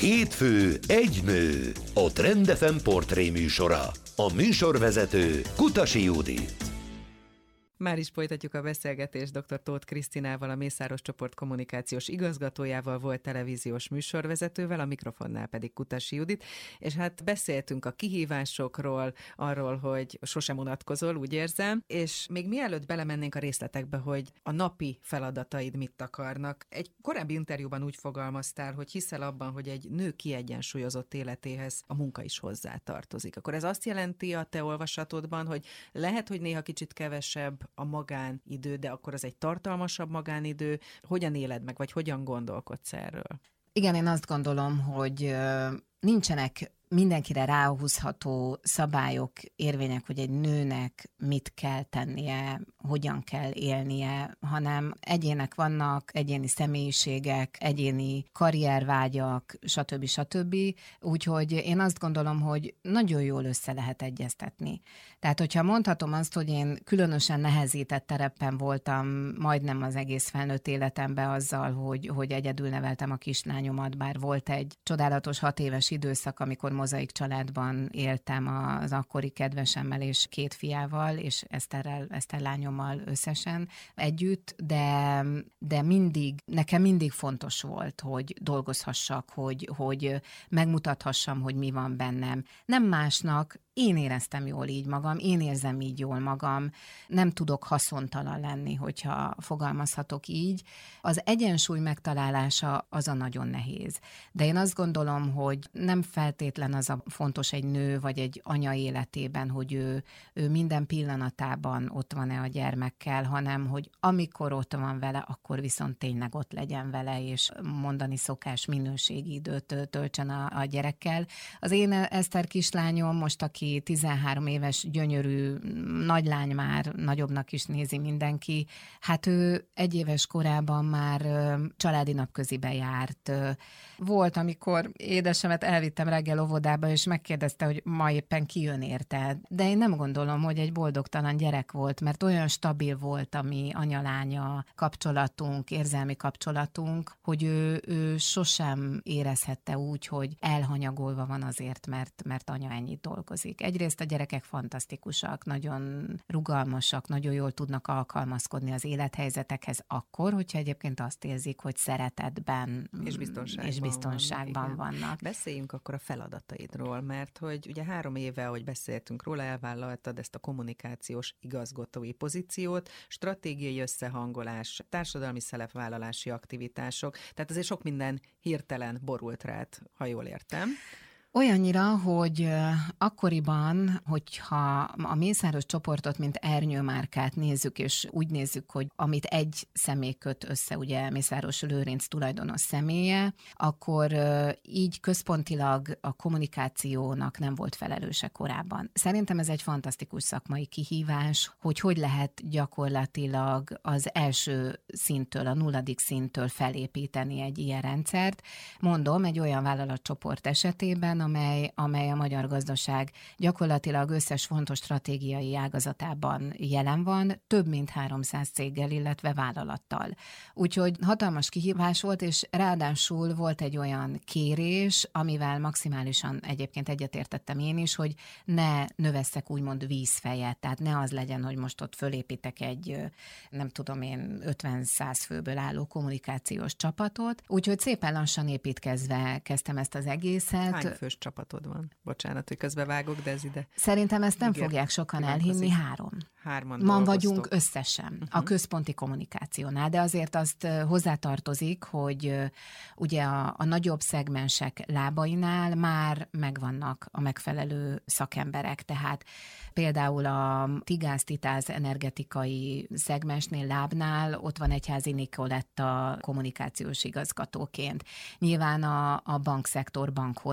Hétfő egy nő, a Trend FM portré műsora. A műsorvezető Kutasi Judit. Már is folytatjuk a beszélgetést dr. Tóth Krisztinával, a Mészáros csoport kommunikációs igazgatójával, volt televíziós műsorvezetővel, a mikrofonnál pedig Kutasi Judit, és hát beszéltünk a kihívásokról, arról, hogy sosem unatkozol, úgy érzem, és még mielőtt belemennénk a részletekbe, hogy a napi feladataid mit akarnak. Egy korábbi interjúban úgy fogalmaztál, hogy hiszel abban, hogy egy nő kiegyensúlyozott életéhez a munka is hozzátartozik. Akkor ez azt jelenti a te olvasatodban, hogy lehet, hogy néha kicsit kevesebb a magánidő, de akkor az egy tartalmasabb magánidő. Hogyan éled meg, vagy hogyan gondolkodsz erről? Igen, én azt gondolom, hogy nincsenek mindenkire ráhúzható szabályok, érvények, hogy egy nőnek mit kell tennie, hogyan kell élnie, hanem egyének vannak, egyéni személyiségek, egyéni karriervágyak, stb. Úgyhogy én azt gondolom, hogy nagyon jól össze lehet egyeztetni. Tehát, hogyha mondhatom azt, hogy én különösen nehezített terepen voltam majdnem az egész felnőtt életemben azzal, hogy egyedül neveltem a kislányomat, bár volt egy csodálatos 6 éves időszak, amikor mozaik családban éltem az akkori kedvesemmel és 2 fiával, és Eszter lányommal összesen együtt, de nekem mindig fontos volt, hogy dolgozhassak, hogy megmutathassam, hogy mi van bennem. Nem másnak, én éreztem jól így magam, én érzem így jól magam, nem tudok haszontalan lenni, hogyha fogalmazhatok így. Az egyensúly megtalálása az a nagyon nehéz. De én azt gondolom, hogy nem feltétlen az a fontos egy nő vagy egy anya életében, hogy ő minden pillanatában ott van-e a gyermekkel, hanem hogy amikor ott van vele, akkor viszont tényleg ott legyen vele, és mondani szokás minőségi időt töltsön a gyerekkel. Az én Eszter kislányom most, aki 13 éves, gyönyörű, nagylány már, nagyobbnak is nézi mindenki. Hát ő 1 éves korában már családi napközibe járt. Volt, amikor édesemet elvittem reggel óvodába, és megkérdezte, hogy ma éppen ki jön érte. De én nem gondolom, hogy egy boldogtalan gyerek volt, mert olyan stabil volt a mi anya-lánya kapcsolatunk, érzelmi kapcsolatunk, hogy ő sosem érezhette úgy, hogy elhanyagolva van azért, mert anya ennyit dolgozik. Egyrészt a gyerekek fantasztikusak, nagyon rugalmasak, nagyon jól tudnak alkalmazkodni az élethelyzetekhez akkor, hogyha egyébként azt érzik, hogy szeretetben és biztonságban vannak. Beszéljünk akkor a feladataidról, mert hogy ugye 3 éve, ahogy beszéltünk róla, elvállaltad ezt a kommunikációs igazgatói pozíciót, stratégiai összehangolás, társadalmi szerepvállalási aktivitások, tehát azért sok minden hirtelen borult rád, ha jól értem. Olyannyira, hogy akkoriban, hogyha a Mészáros csoportot, mint ernyőmárkát nézzük, és úgy nézzük, hogy amit egy személy köt össze, ugye Mészáros Lőrinc tulajdonos személye, akkor így központilag a kommunikációnak nem volt felelőse korábban. Szerintem ez egy fantasztikus szakmai kihívás, hogy lehet gyakorlatilag az első szinttől, a 0. szinttől felépíteni egy ilyen rendszert. Mondom, egy olyan vállalatcsoport esetében, amely a magyar gazdaság gyakorlatilag összes fontos stratégiai ágazatában jelen van, több mint 300 céggel, illetve vállalattal. Úgyhogy hatalmas kihívás volt, és ráadásul volt egy olyan kérés, amivel maximálisan egyébként egyetértettem én is, hogy ne növesszek úgymond vízfejet, tehát ne az legyen, hogy most ott fölépítek egy, nem tudom én, 50-100 főből álló kommunikációs csapatot. Úgyhogy szépen lassan építkezve kezdtem ezt az egészet. Hány fős csapatod van? Bocsánat, hogy közbevágok, de ez ide. Szerintem ezt nem fogják sokan elhinni, 3. 3-an Ma vagyunk összesen a központi kommunikációnál, de azért azt hozzátartozik, hogy ugye a nagyobb szegmensek lábainál már megvannak a megfelelő szakemberek, tehát például a Tigáz-Titáz energetikai szegmensnél, lábnál ott van Egyházi Nikoletta kommunikációs igazgatóként. Nyilván a bankszektor, bankholding,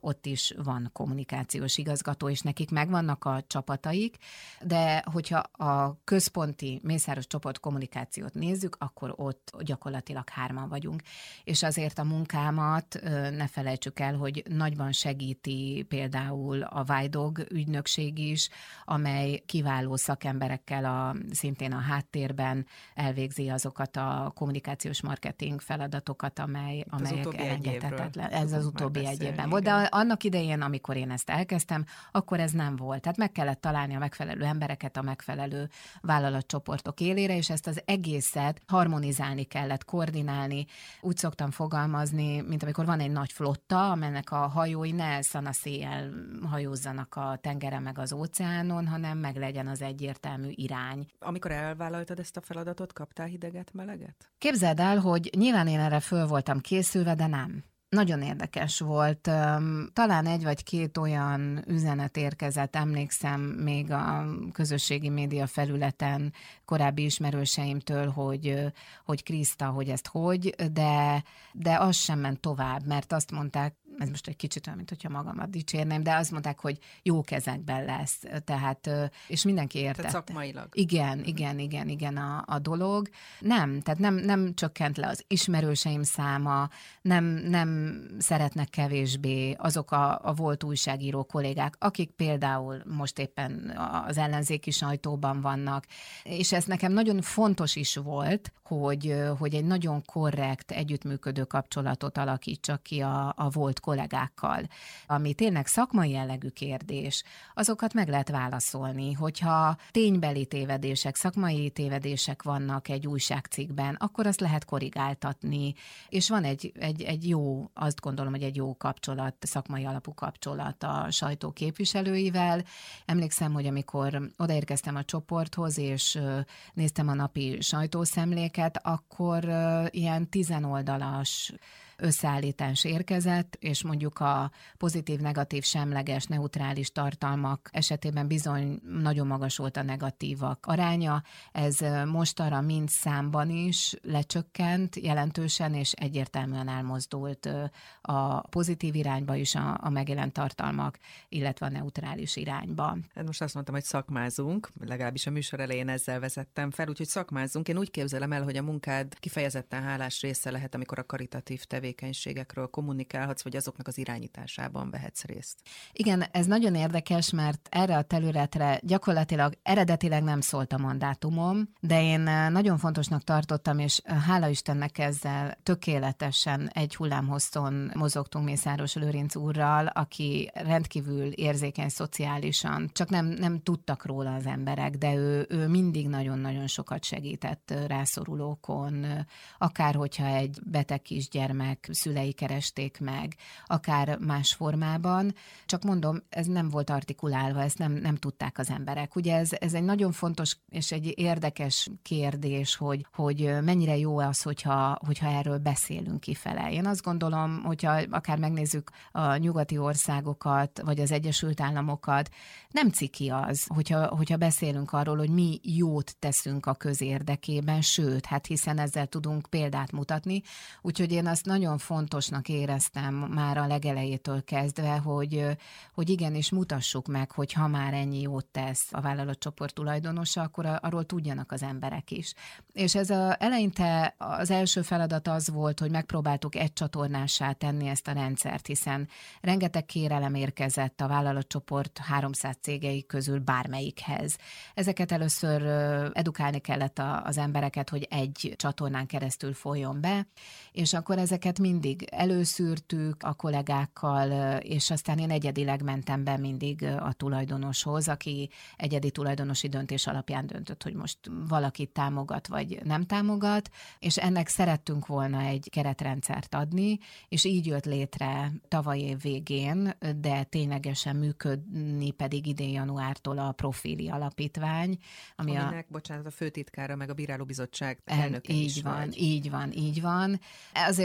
ott is van kommunikációs igazgató, és nekik megvannak a csapataik, de hogyha a központi Mészáros csoport kommunikációt nézzük, akkor ott gyakorlatilag 3-an vagyunk. És azért a munkámat ne felejtsük el, hogy nagyban segíti például a Vájdog ügynökség is, amely kiváló szakemberekkel szintén a háttérben elvégzi azokat a kommunikációs marketing feladatokat, amelyek elengedhetetlen. Ez az utóbbi egy évben volt, de annak idején, amikor én ezt elkezdtem, akkor ez nem volt. Tehát meg kellett találni a megfelelő embereket a megfelelő vállalatcsoportok élére, és ezt az egészet harmonizálni kellett, koordinálni. Úgy szoktam fogalmazni, mint amikor van egy nagy flotta, amelynek a hajói ne szanaszéjjel hajózzanak a tengeren meg az óceánon, hanem meg legyen az egyértelmű irány. Amikor elvállaltad ezt a feladatot, kaptál hideget, meleget? Képzeld el, hogy nyilván én erre föl voltam készülve, de nem. Nagyon érdekes volt. Talán 1 vagy 2 olyan üzenet érkezett, emlékszem még a közösségi média felületen korábbi ismerőseimtől, hogy Kriszta, hogy ezt hogy, de az sem ment tovább, mert azt mondták, ez most egy kicsit olyan, mint hogyha magamat dicsérném, de azt mondták, hogy jó kezekben lesz. Tehát, és mindenki értette. Tehát szakmailag. Igen a dolog. Tehát nem csökkent le az ismerőseim száma, nem szeretnek kevésbé azok a volt újságíró kollégák, akik például most éppen az ellenzéki sajtóban vannak. És ez nekem nagyon fontos is volt, hogy egy nagyon korrekt, együttműködő kapcsolatot alakítsak ki a volt kollégákkal. Ami tényleg szakmai jellegű kérdés, azokat meg lehet válaszolni, hogyha ténybeli tévedések, szakmai tévedések vannak egy újságcikkben, akkor azt lehet korrigáltatni, és van egy jó, azt gondolom, hogy egy jó kapcsolat, szakmai alapú kapcsolat a sajtó képviselőivel. Emlékszem, hogy amikor odaérkeztem a csoporthoz, és néztem a napi sajtószemléket, akkor ilyen 10 oldalas összeállítás érkezett, és mondjuk a pozitív, negatív, semleges, neutrális tartalmak esetében bizony nagyon magas volt a negatívak aránya. Ez mostanra mind számban is lecsökkent jelentősen, és egyértelműen elmozdult a pozitív irányba is a megjelent tartalmak, illetve a neutrális irányba. Most azt mondtam, hogy szakmázunk, legalábbis a műsor elején ezzel vezettem fel, úgyhogy szakmázzunk. Én úgy képzelem el, hogy a munkád kifejezetten hálás része lehet, amikor a karitatív tevékenységekről kommunikálhatsz, vagy azoknak az irányításában vehetsz részt. Igen, ez nagyon érdekes, mert erre a területre gyakorlatilag eredetileg nem szólt a mandátumom, de én nagyon fontosnak tartottam, és hála Istennek ezzel tökéletesen egy hullámhosszon mozogtunk Mészáros Lőrinc úrral, aki rendkívül érzékeny szociálisan, csak nem tudtak róla az emberek, de ő mindig nagyon-nagyon sokat segített rászorulókon, akár hogyha egy beteg kisgyermek szülei keresték meg, akár más formában. Csak mondom, ez nem volt artikulálva, ezt nem tudták az emberek. Ugye ez egy nagyon fontos és egy érdekes kérdés, hogy mennyire jó az, hogyha erről beszélünk kifele. Én azt gondolom, hogyha akár megnézzük a nyugati országokat, vagy az Egyesült Államokat, nem ciki az, hogyha beszélünk arról, hogy mi jót teszünk a közérdekében, sőt, hát hiszen ezzel tudunk példát mutatni. Úgyhogy én azt nagyon fontosnak éreztem már a legelejétől kezdve, hogy igenis mutassuk meg, hogy ha már ennyi jót tesz a vállalatcsoport tulajdonosa, akkor arról tudjanak az emberek is. És ez eleinte az első feladat az volt, hogy megpróbáltuk egy csatornássá tenni ezt a rendszert, hiszen rengeteg kérelem érkezett a vállalatcsoport 300 cégei közül bármelyikhez. Ezeket először edukálni kellett az embereket, hogy egy csatornán keresztül folyjon be, és akkor ezeket mindig előszűrtük a kollégákkal, és aztán én egyedileg mentem be mindig a tulajdonoshoz, aki egyedi tulajdonosi döntés alapján döntött, hogy most valakit támogat, vagy nem támogat, és ennek szerettünk volna egy keretrendszert adni, és így jött létre tavaly év végén, de ténylegesen működni pedig idén januártól a Profili Alapítvány, aminek, bocsánat, a főtitkára meg a bírálóbizottság elnöke is így van. Azért mondom, hogy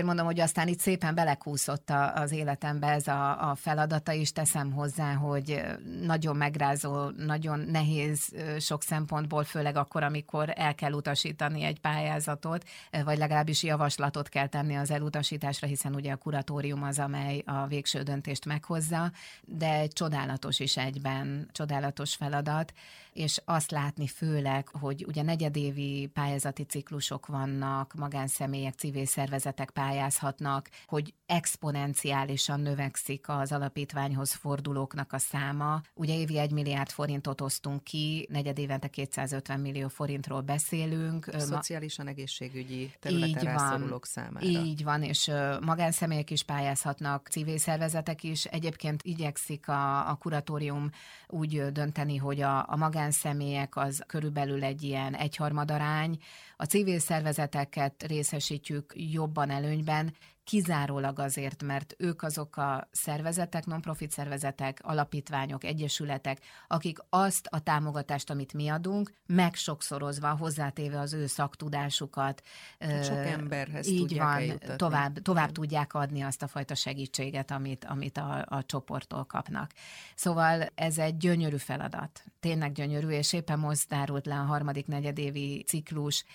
aztán itt szépen belekúszott az életembe ez a feladata is, teszem hozzá, hogy nagyon megrázó, nagyon nehéz sok szempontból, főleg akkor, amikor el kell utasítani egy pályázatot, vagy legalábbis javaslatot kell tenni az elutasításra, hiszen ugye a kuratórium az, amely a végső döntést meghozza, de egy csodálatos is egyben, csodálatos feladat, és azt látni főleg, hogy ugye negyedévi pályázati ciklusok vannak, magánszemélyek, civil szervezetek pályázhatnak, hogy exponenciálisan növekszik az alapítványhoz fordulóknak a száma. Ugye évi 1 milliárd forintot osztunk ki, negyedévente 250 millió forintról beszélünk. Szociálisan egészségügyi területen rászorulók számára. Így van, és magánszemélyek is pályázhatnak, civil szervezetek is. Egyébként igyekszik a kuratórium úgy dönteni, hogy a magánszemélyek az körülbelül egy ilyen 1/3 arány, a civil szervezeteket részesítjük jobban előnyben, kizárólag azért, mert ők azok a szervezetek, non-profit szervezetek, alapítványok, egyesületek, akik azt a támogatást, amit mi adunk, megsokszorozva, hozzátéve az ő szaktudásukat. Sok emberhez így tudják van, eljuttatni. tovább tudják adni azt a fajta segítséget, amit a csoporttól kapnak. Szóval ez egy gyönyörű feladat. Tényleg gyönyörű, és éppen most zárult le a 3. negyedévi ciklus,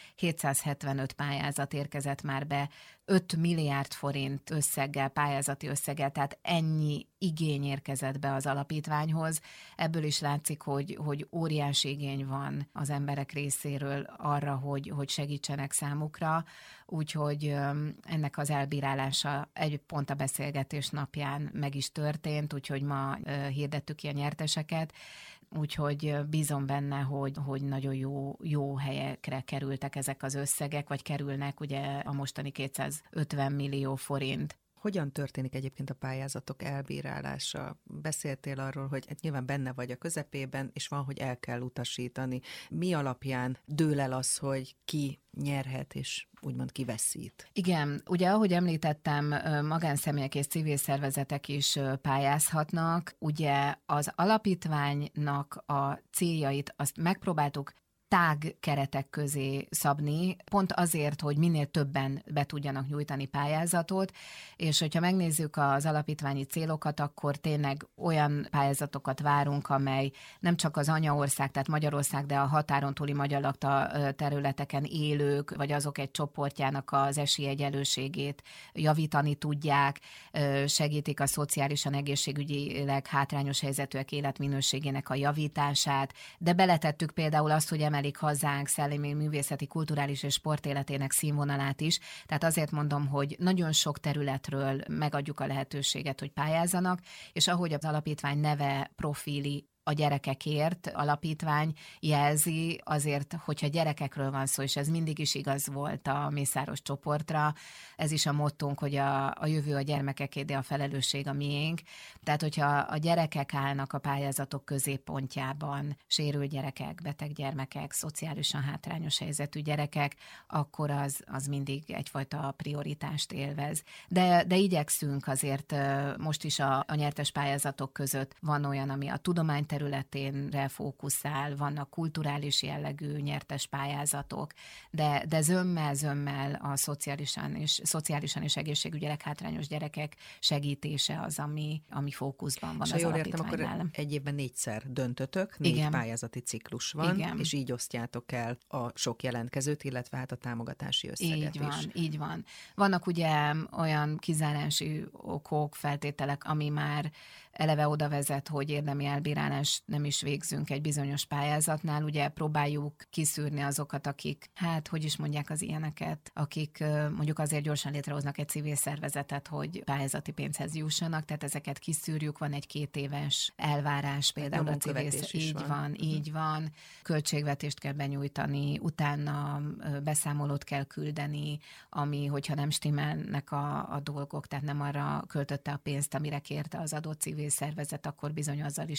775 pályázat érkezett már be, 5 milliárd forint összeggel, pályázati összeggel, tehát ennyi igény érkezett be az alapítványhoz. Ebből is látszik, hogy óriási igény van az emberek részéről arra, hogy segítsenek számukra, úgyhogy ennek az elbírálása egy pont a beszélgetés napján meg is történt, úgyhogy ma hirdettük ki a nyerteseket, úgyhogy bízom benne, hogy nagyon jó helyekre kerültek ezek az összegek, vagy kerülnek ugye a mostani 250 millió forint. Hogyan történik egyébként a pályázatok elbírálása? Beszéltél arról, hogy nyilván benne vagy a közepében, és van, hogy el kell utasítani. Mi alapján dől el az, hogy ki nyerhet, és úgymond kiveszít? Igen, ugye ahogy említettem, magánszemélyek és civil szervezetek is pályázhatnak. Ugye az alapítványnak a céljait azt megpróbáltuk tág keretek közé szabni, pont azért, hogy minél többen be tudjanak nyújtani pályázatot, és hogyha megnézzük az alapítványi célokat, akkor tényleg olyan pályázatokat várunk, amely nem csak az anyaország, tehát Magyarország, de a határon túli magyar lakta területeken élők, vagy azok egy csoportjának az esélyegyenlőségét javítani tudják, segítik a szociálisan egészségügyileg hátrányos helyzetűek életminőségének a javítását, de beletettük például azt, hogy emelik hazánk szellemi, művészeti, kulturális és sportéletének színvonalát is. Tehát azért mondom, hogy nagyon sok területről megadjuk a lehetőséget, hogy pályázzanak, és ahogy az alapítvány neve, profili a gyerekekért alapítvány jelzi, azért, hogyha gyerekekről van szó, és ez mindig is igaz volt a Mészáros csoportra, ez is a mottónk, hogy a jövő a gyermekeké, de a felelősség a miénk. Tehát, hogyha a gyerekek állnak a pályázatok középpontjában, sérült gyerekek, beteg gyermekek, szociálisan hátrányos helyzetű gyerekek, akkor az mindig egyfajta prioritást élvez. De igyekszünk azért, most is a nyertes pályázatok között van olyan, ami a tudomány területénre fókuszál, vannak kulturális jellegű nyertes pályázatok, de zömmel a szociálisan és egészségügyileg hátrányos gyerekek segítése az, ami fókuszban van az alapítványnál. És ha jól értem, akkor egy évben 4-szer döntötök, 4 Igen. pályázati ciklus van, Igen. és így osztjátok el a sok jelentkezőt, illetve hát a támogatási összeget Így van. Vannak ugye olyan kizárási okok, feltételek, ami már eleve oda vezet, hogy érdemi elbírálást nem is végzünk egy bizonyos pályázatnál. Ugye próbáljuk kiszűrni azokat, akik, hogy is mondják az ilyeneket, akik mondjuk azért gyorsan létrehoznak egy civil szervezetet, hogy pályázati pénzhez jussanak, tehát ezeket kiszűrjük, van egy 2 éves elvárás például a civil így van. Költségvetést kell benyújtani, utána beszámolót kell küldeni, ami, hogyha nem stimmelnek a dolgok, tehát nem arra költötte a pénzt, amire kérte az adott civil szervezet, akkor bizony azzal is járhat,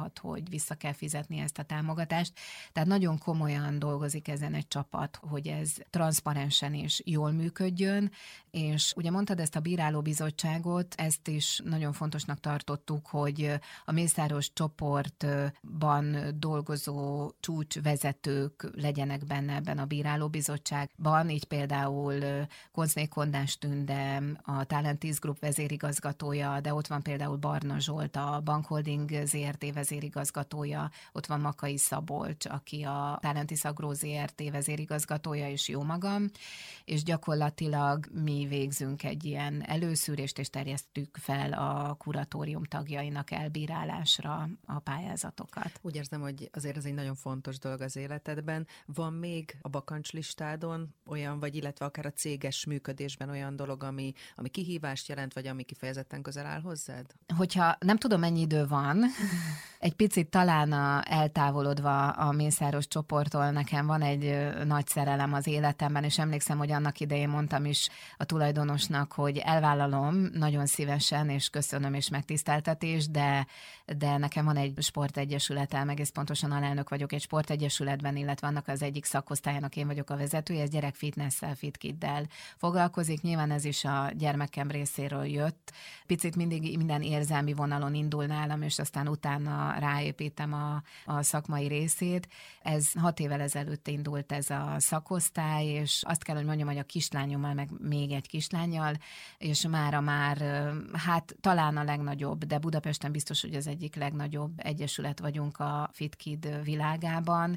miatt, hogy vissza kell fizetni ezt a támogatást. Tehát nagyon komolyan dolgozik ezen egy csapat, hogy ez transzparensen és jól működjön, és ugye mondtad ezt a bírálóbizottságot, ezt is nagyon fontosnak tartottuk, hogy a Mészáros csoportban dolgozó csúcsvezetők legyenek benne ebben a bírálóbizottságban, így például Koncné Kondás Tünde, a Talent 10 Group vezérigazgatója, de ott van például Barna Zsolt, a Bankholding ZRT vezérigazgatója, ott van Makai Szabolcs, aki a Talentis Agro ZRT vezérigazgatója, és jó magam, és gyakorlatilag mi végzünk egy ilyen előszűrést, és terjesztjük fel a kuratórium tagjainak elbírálásra a pályázatokat. Úgy érzem, hogy azért ez egy nagyon fontos dolog az életedben. Van még a bakancslistádon olyan, vagy illetve akár a céges működésben olyan dolog, ami kihívást jelent, vagy ami kifejezetten közel áll hozzád? Hogyha nem tudom, mennyi idő van, egy picit talán eltávolodva a Mészáros csoporttól, nekem van egy nagy szerelem az életemben, és emlékszem, hogy annak idején mondtam is a tulajdonosnak, hogy elvállalom nagyon szívesen, és köszönöm, és megtiszteltetés, de nekem van egy sportegyesületem, egész pontosan alelnök vagyok egy sportegyesületben, illetve annak az egyik szakosztályának én vagyok a vezetője, ez gyerek fitnesszel, FitKiddel foglalkozik. Nyilván ez is a gyermekem részéről jött. Picit mindig minden érzelmi vonalon indul nálam, és aztán utána ráépítem a szakmai részét. Ez 6 évvel ezelőtt indult ez a szakosztály, és azt kell, hogy mondjam, hogy a kislányommal, meg még egy kislánnyal, és mára már, hát talán a legnagyobb, de Budapesten biztos, hogy az egyik legnagyobb egyesület vagyunk a FitKid világában.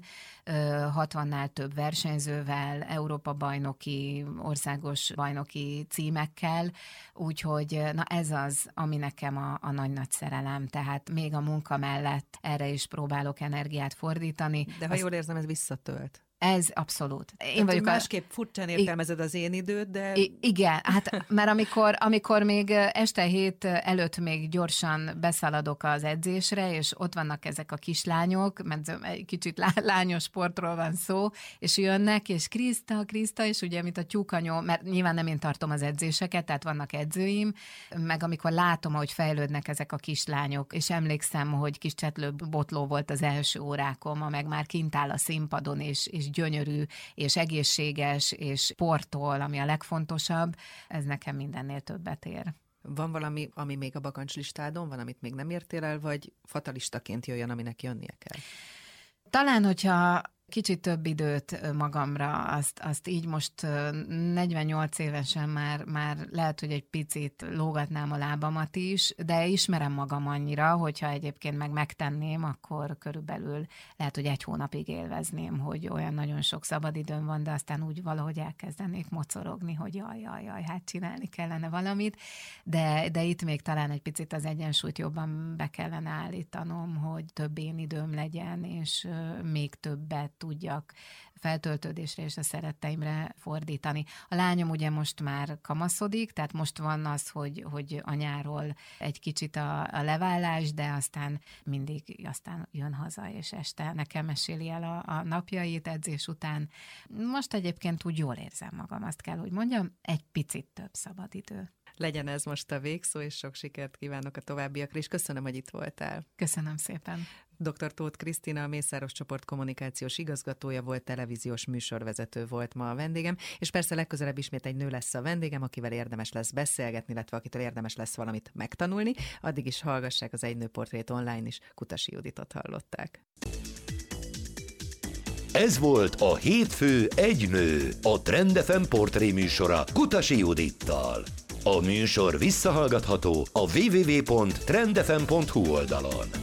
60-nál több versenyzővel, Európa bajnoki, országos bajnoki címekkel, úgyhogy na ez az, ami nekem a nagy szerelem, tehát még a munka mellett erre is próbálok energiát fordítani. De ha jól érzem, ez visszatölt. Ez abszolút. Én vagyok másképp furcsán értelmezed az én időt, de... Igen, hát mert amikor még este 7 előtt még gyorsan beszaladok az edzésre, és ott vannak ezek a kislányok, mert egy kicsit lányos sportról van szó, és jönnek, és Kriszta, és ugye, mint a tyúkanyó, mert nyilván nem én tartom az edzéseket, tehát vannak edzőim, meg amikor látom, hogy fejlődnek ezek a kislányok, és emlékszem, hogy kis Csetlő Botló volt az első órákom, meg már kint áll a színpadon, és gyönyörű, és egészséges, és sportol, ami a legfontosabb, ez nekem mindennél többet ér. Van valami, ami még a bakancslistádon van, amit még nem értél el, vagy fatalistaként jöjjön, aminek jönnie kell? Talán, hogyha kicsit több időt magamra, azt így most 48 évesen már lehet, hogy egy picit lógatnám a lábamat is, de ismerem magam annyira, hogyha egyébként megtenném, akkor körülbelül lehet, hogy 1 hónapig élvezném, hogy olyan nagyon sok szabadidőm van, de aztán úgy valahogy elkezdenék mocorogni, hogy jaj, hát csinálni kellene valamit, de itt még talán egy picit az egyensúlyt jobban be kellene állítanom, hogy több én időm legyen, és még többet tudjak feltöltődésre és a szeretteimre fordítani. A lányom ugye most már kamaszodik, tehát most van az, hogy anyáról egy kicsit a leválás, de aztán mindig jön haza, és este nekem meséli el a napjait edzés után. Most egyébként úgy jól érzem magam, azt kell, hogy mondjam, egy picit több szabadidő. Legyen ez most a végszó, és sok sikert kívánok a továbbiakra, és köszönöm, hogy itt voltál. Köszönöm szépen. Dr. Tóth Krisztina, a Mészáros csoport kommunikációs igazgatója volt, televíziós műsorvezető volt ma a vendégem, és persze legközelebb ismét egy nő lesz a vendégem, akivel érdemes lesz beszélgetni, illetve akitől érdemes lesz valamit megtanulni. Addig is hallgassák az Egy nő portrét online is, Kutasi Juditot hallották. Ez volt a Hétfő egy nő, a Trend FM portré műsora Kutasi Judittal. A műsor visszahallgatható a www.trendfm.hu oldalon.